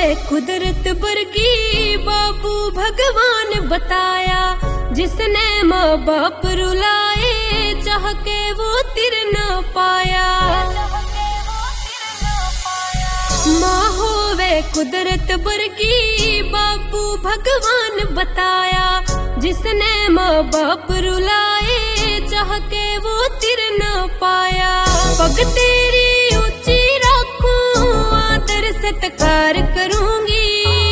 कुदरत वर्गी बाबू भगवान बताया, जिसने माँ बाप रुलाए चाह के वो तिर न पाया। माँ होवे कुदरत वर्गी बाबू भगवान बताया, जिसने माँ बाप रुलाए चाह के वो तिर न पाया। पग तेरी ऊंची रखूं आदर सत्कार करूंगी,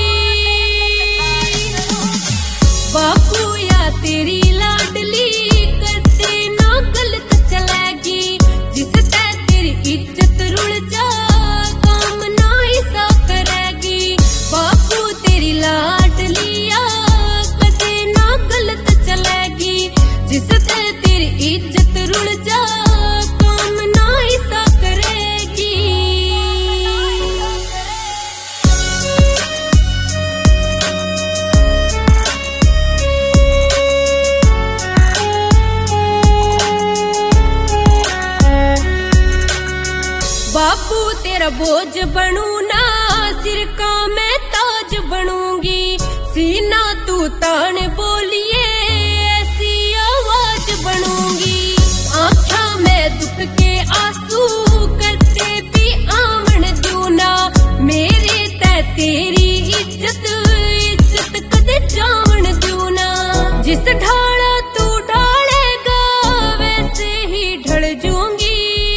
बापू या तेरी लाडली करते ना गलत चलेगी। जिससे तेरी इज्जत रुल जा काम ना ऐसा करेगी, बापू तेरी लाडलिया कदे ना गलत चलेगी। जिससे तेरी इज्जत रुल जा काम ना ऐसा करेगी। बापू तेरा बोझ बनू ना सिर का मैं ताज बनूंगी, सीना तू तान बोलिए ऐसी आवाज बनूंगी। आँखा में दुख के आंसू करते भी आमन दूना, मेरे ते तेरी इज्जत इज्जत कदे जावन दूना। जिस ढाला तू ढालेगा वैसे ही ढल जूंगी।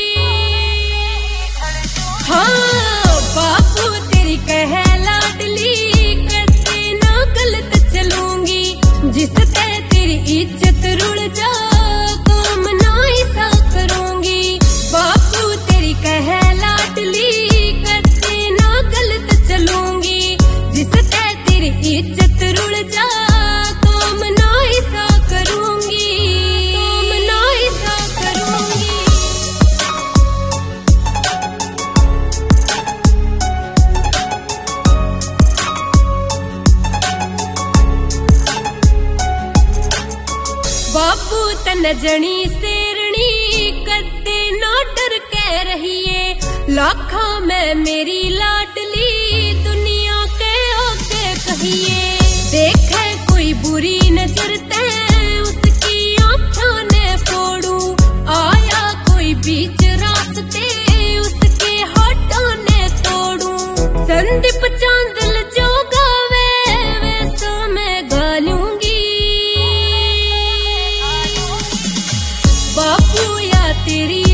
हाँ बापू तेरी कह लाडली करते ना गलत चलूंगी। जिससे तेरी इज्जत रुल जा काम ना ऐसा करूंगी, बापू तेरी कह लाडली करते ना गलत चलूंगी। जिससे तेरी इज्जत रुल जा काम ना ऐसा करूंगी, काम ना ऐसा करूंगी। बापू तन जनी शेरनी कदे ना डर के रहिए, लाखा में मेरी लाडली दुनिया के आगे कहिए। देखे कोई बुरी नजर ते उसकी आँखों ने फोड़ू, आया कोई बीच रास्ते उसके हाथों ने तोड़ू। संदीप चांदल जो गावे वैसा मैं गा लूंगी, बापू या तेरी